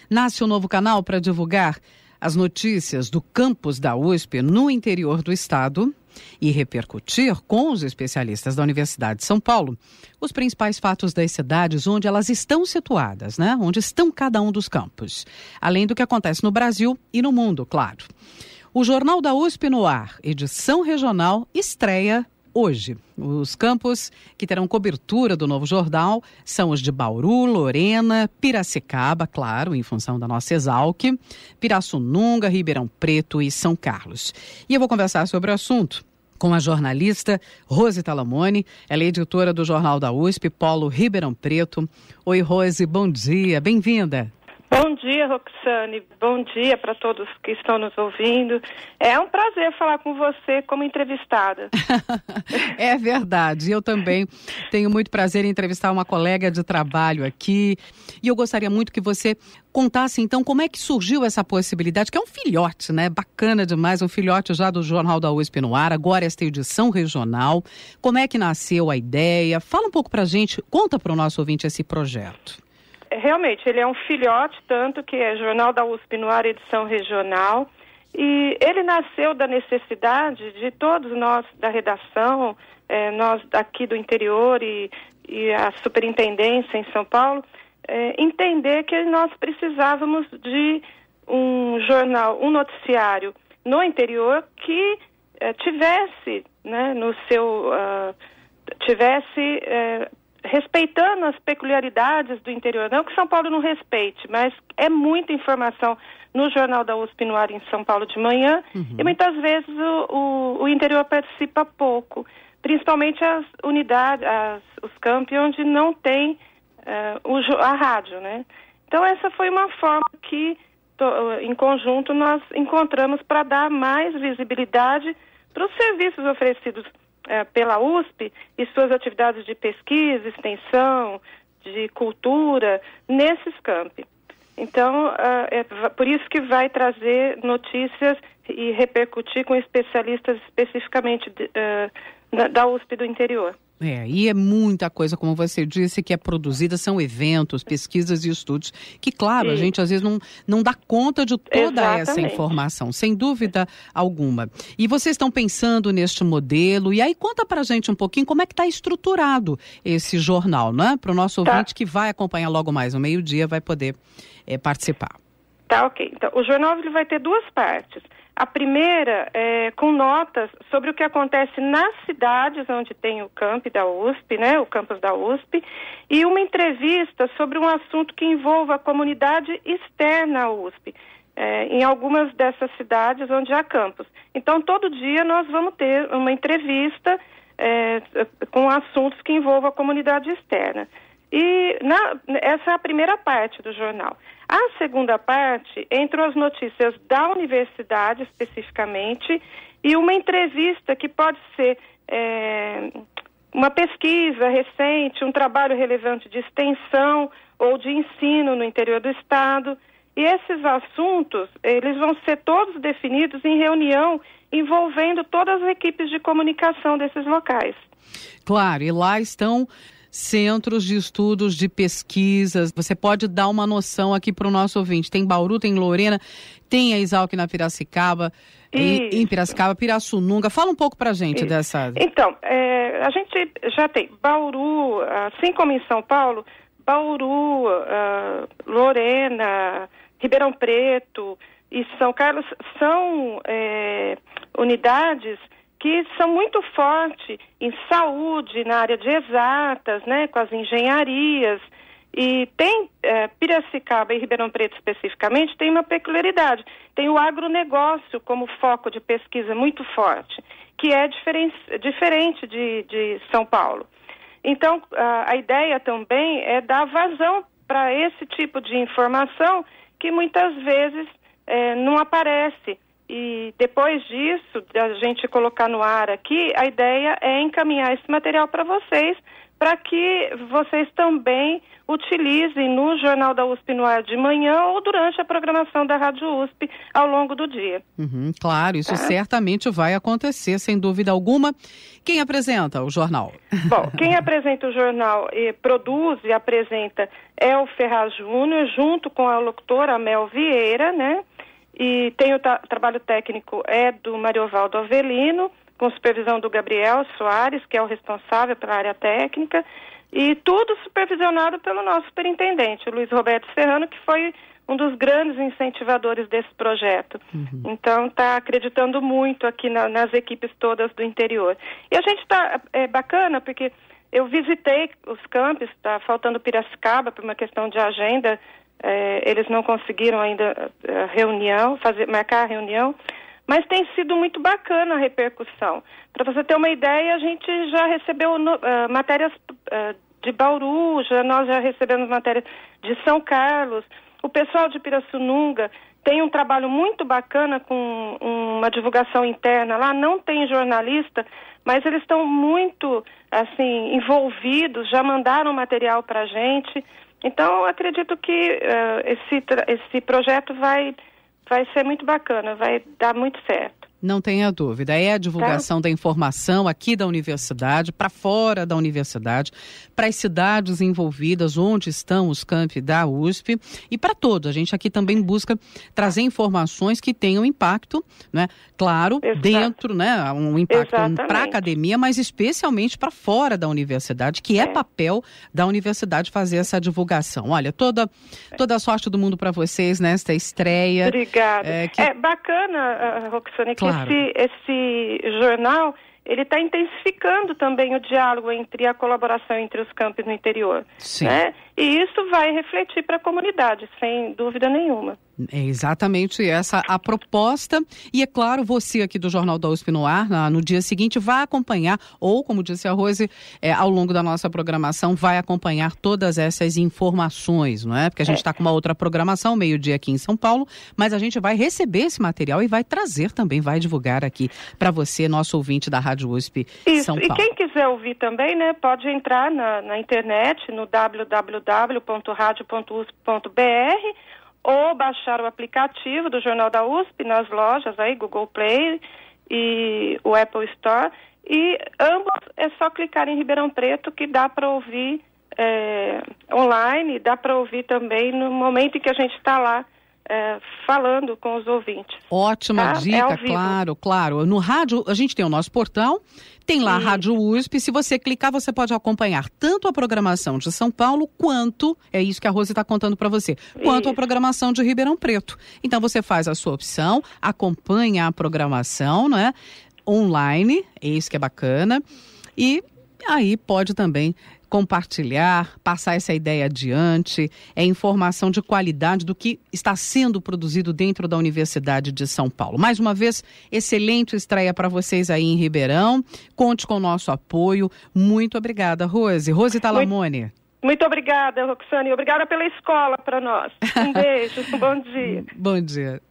Nasce um novo canal para divulgar as notícias do campus da USP no interior do estado e repercutir com os especialistas da Universidade de São Paulo os principais fatos das cidades onde elas estão situadas, né? Onde estão cada um dos campos. Além do que acontece no Brasil e no mundo, claro. O Jornal da USP no Ar, edição regional, estreia hoje. Os campos que terão cobertura do novo jornal são os de Bauru, Lorena, Piracicaba, claro, em função da nossa Exalc, Pirassununga, Ribeirão Preto e São Carlos. E eu vou conversar sobre o assunto com a jornalista Rose Talamone. Ela é editora do Jornal da USP, Polo Ribeirão Preto. Oi, Rose, bom dia, bem-vinda. Bom dia, Roxane. Bom dia para todos que estão nos ouvindo. É um prazer falar com você como entrevistada. É verdade. Eu também tenho muito prazer em entrevistar uma colega de trabalho aqui. E eu gostaria muito que você contasse, então, como é que surgiu essa possibilidade, que é um filhote, né? Bacana demais, um filhote já do Jornal da USP no Ar, agora esta edição regional. Como é que nasceu a ideia? Fala um pouco pra gente, conta para o nosso ouvinte esse projeto. Realmente, ele é um filhote, tanto que é Jornal da USP no Ar, edição regional, e ele nasceu da necessidade de todos nós da redação, nós aqui do interior e a superintendência em São Paulo, entender que nós precisávamos de um jornal, um noticiário no interior que tivesse, né, no seu, respeitando as peculiaridades do interior. Não que São Paulo não respeite, mas é muita informação no Jornal da USP no Ar em São Paulo de manhã, e muitas vezes o interior participa pouco, principalmente as unidades, os campi onde não tem a rádio, né? Então essa foi uma forma que, em conjunto, nós encontramos para dar mais visibilidade para os serviços oferecidos pela USP e suas atividades de pesquisa, extensão, de cultura, nesses campi. Então, é por isso que vai trazer notícias e repercutir com especialistas especificamente da USP do interior. E é muita coisa, como você disse, que é produzida, são eventos, pesquisas e estudos, que, claro, a gente às vezes não dá conta de toda essa informação, sem dúvida alguma. E vocês estão pensando neste modelo, e aí conta pra gente um pouquinho como é que está estruturado esse jornal, né? Para o nosso ouvinte que vai acompanhar logo mais no meio-dia, vai poder participar. Tá, ok. Então, o jornal ele vai ter duas partes. A primeira é com notas sobre o que acontece nas cidades onde tem o campi da USP, né, o campus da USP, e uma entrevista sobre um assunto que envolva a comunidade externa à USP, em algumas dessas cidades onde há campus. Então, todo dia nós vamos ter uma entrevista com assuntos que envolvam a comunidade externa. E essa é a primeira parte do jornal. A segunda parte, entre as notícias da universidade especificamente, e uma entrevista que pode ser uma pesquisa recente, um trabalho relevante de extensão ou de ensino no interior do estado. E esses assuntos, eles vão ser todos definidos em reunião envolvendo todas as equipes de comunicação desses locais. Claro, e lá estão centros de estudos, de pesquisas. Você pode dar uma noção aqui para o nosso ouvinte. Tem Bauru, tem Lorena, tem a Exalc na Piracicaba, em Piracicaba, Pirassununga. Fala um pouco para a gente dessa... Então, a gente já tem Bauru, assim como em São Paulo, Bauru, Lorena, Ribeirão Preto e São Carlos são unidades que são muito fortes em saúde, na área de exatas, né, com as engenharias. E tem Piracicaba e Ribeirão Preto especificamente, tem uma peculiaridade. Tem o agronegócio como foco de pesquisa muito forte, que é diferente de São Paulo. Então, a ideia também é dar vazão para esse tipo de informação que muitas vezes não aparece E depois disso, a gente colocar no ar aqui, a ideia é encaminhar esse material para vocês que vocês também utilizem no Jornal da USP no ar de manhã ou durante a programação da Rádio USP ao longo do dia. Claro, isso certamente vai acontecer, sem dúvida alguma. Quem apresenta o jornal? Bom, quem apresenta o jornal e produz e apresenta é o Ferraz Júnior, junto com a locutora Mel Vieira, né? E tem o trabalho técnico do Mariovaldo Avelino, com supervisão do Gabriel Soares, que é o responsável pela área técnica, e tudo supervisionado pelo nosso superintendente, o Luiz Roberto Serrano, que foi um dos grandes incentivadores desse projeto. Então, está acreditando muito aqui nas equipes todas do interior. E a gente está bacana, porque eu visitei os campos, está faltando Piracicaba por uma questão de agenda, eles não conseguiram ainda marcar a reunião, mas tem sido muito bacana a repercussão. Para você ter uma ideia, a gente já recebeu matérias de Bauru, nós já recebemos matérias de São Carlos. O pessoal de Pirassununga tem um trabalho muito bacana com uma divulgação interna lá, não tem jornalista, mas eles estão muito assim, envolvidos, já mandaram material para a gente. Então, eu acredito que esse projeto vai ser muito bacana, vai dar muito certo. Não tenha dúvida, é a divulgação da informação aqui da universidade, para fora da universidade, para as cidades envolvidas, onde estão os campi da USP e para todos. A gente aqui também busca trazer informações que tenham impacto, né? Claro, dentro, né? Um impacto para a academia, mas especialmente para fora da universidade, que é papel da universidade fazer essa divulgação. Olha, toda a sorte do mundo para vocês nesta estreia. Obrigada. É bacana, Roxane, que esse jornal, ele está intensificando também o diálogo entre a colaboração entre os campos no interior. Sim. Né? E isso vai refletir para a comunidade, sem dúvida nenhuma. É exatamente essa a proposta. E é claro, você aqui do Jornal da USP no ar, no dia seguinte, vai acompanhar, ou como disse a Rose, ao longo da nossa programação, vai acompanhar todas essas informações, não é? Porque a gente está com uma outra programação, meio-dia aqui em São Paulo, mas a gente vai receber esse material e vai trazer também, vai divulgar aqui para você, nosso ouvinte da Rádio USP São Paulo. E quem quiser ouvir também, né, pode entrar na internet, no www.radio.usp.br, ou baixar o aplicativo do Jornal da USP nas lojas, aí, Google Play e o Apple Store. E ambos é só clicar em Ribeirão Preto, que dá para ouvir online, dá para ouvir também no momento em que a gente está lá falando com os ouvintes. Ótima dica, claro. No rádio, a gente tem o nosso portal, tem lá a Rádio USP. Se você clicar, você pode acompanhar tanto a programação de São Paulo, quanto, é isso que a Rose está contando para você, quanto a programação de Ribeirão Preto. Então você faz a sua opção, acompanha a programação, né, online, é isso que é bacana, e aí pode também compartilhar, passar essa ideia adiante, informação de qualidade do que está sendo produzido dentro da Universidade de São Paulo. Mais uma vez, excelente estreia para vocês aí em Ribeirão. Conte com o nosso apoio. Muito obrigada, Rose. Rose Talamone. Muito obrigada, Roxane. Obrigada pela escola para nós. Um beijo, um bom dia. Bom dia.